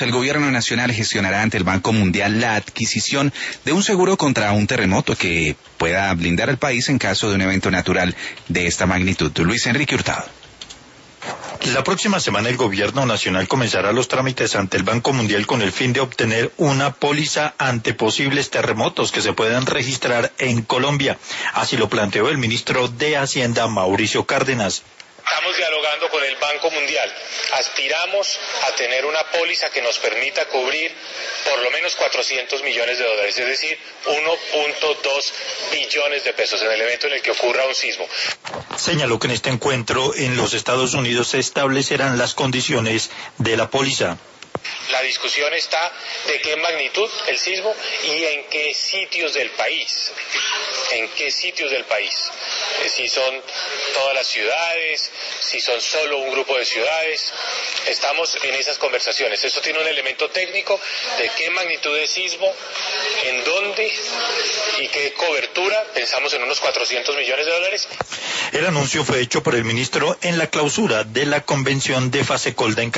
El gobierno nacional gestionará ante el Banco Mundial la adquisición de un seguro contra un terremoto que pueda blindar al país en caso de un evento natural de esta magnitud. Luis Enrique Hurtado. La próxima semana el gobierno nacional comenzará los trámites ante el Banco Mundial con el fin de obtener una póliza ante posibles terremotos que se puedan registrar en Colombia. Así lo planteó el ministro de Hacienda, Mauricio Cárdenas. Estamos dialogando con el Banco Mundial. Aspiramos a tener una póliza que nos permita cubrir por lo menos 400 millones de dólares, es decir, 1.2 billones de pesos en el evento en el que ocurra un sismo. Señaló que en este encuentro en los Estados Unidos se establecerán las condiciones de la póliza. La discusión está de qué magnitud el sismo y en qué sitios del país. En qué sitios del país. Si son todas las ciudades, si son solo un grupo de ciudades. Estamos en esas conversaciones. Esto tiene un elemento técnico de qué magnitud de sismo, en dónde y qué cobertura. Pensamos en unos 400 millones de dólares. El anuncio fue hecho por el ministro en la clausura de la convención de Fasecolda en